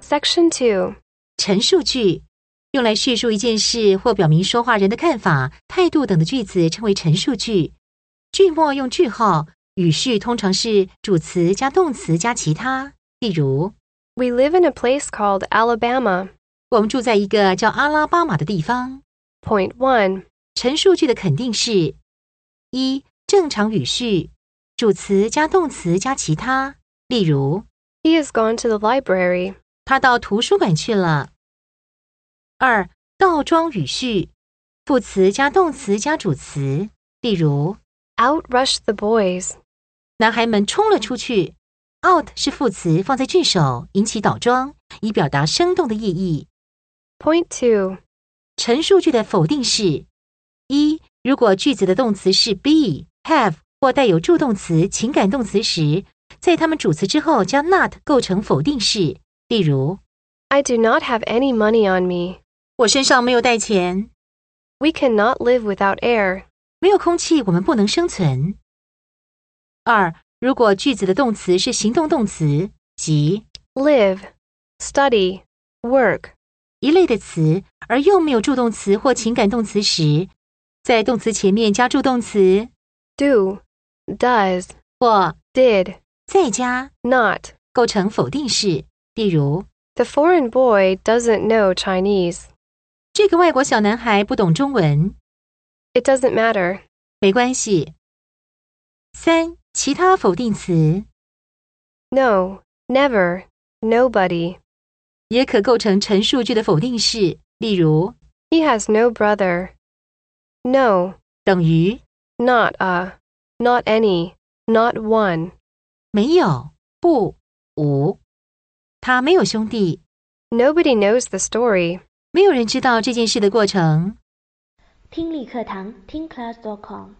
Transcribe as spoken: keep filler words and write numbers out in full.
Section two. 陈述句，用来叙述一件事或表明说话人的看法、态度等的句子称为陈述句。句末用句号，语序通常是主词加动词加其他。例如 We live in a place called Alabama. 我们住在一个叫阿拉巴马的地方。 Point one. 陈述句的肯定是：一、正常语序，主词加动词加其他。例如 He has gone to the library. 他到图书馆去了。二、倒装语序，副词加动词加主词。例如 Out rushed the boys. 男孩们冲了出去。Out 是副词放在句首，引起倒装，以表达生动的意义。 Point two. 陈述句的否定式：一、如果句子的动词是 be、have 或带有助动词、情感动词时，在它们主词之后加 not 构成否定式。例如 I do not have any money on me. 我身上没有带钱。 We cannot live without air. 没有空气，我们不能生存。二、如果句子的动词是行动动词，即 live, study, work 一类的词，而又没有助动词或情感动词时，在动词前面加助动词 do, does 或 did, 再加 not 构成否定式。例如 The foreign boy doesn't know Chinese. 这个外国小男孩不懂中文。 It doesn't matter. 没关系。三、其他否定词 No, never, nobody. 也可构成陈述句的否定式。例如 He has no brother. No, 等于 not a, not any, not one. 没有、不、无。他没有兄弟。 Nobody knows the story. 没有人知道这件事的过程。 听力课堂听 class dot com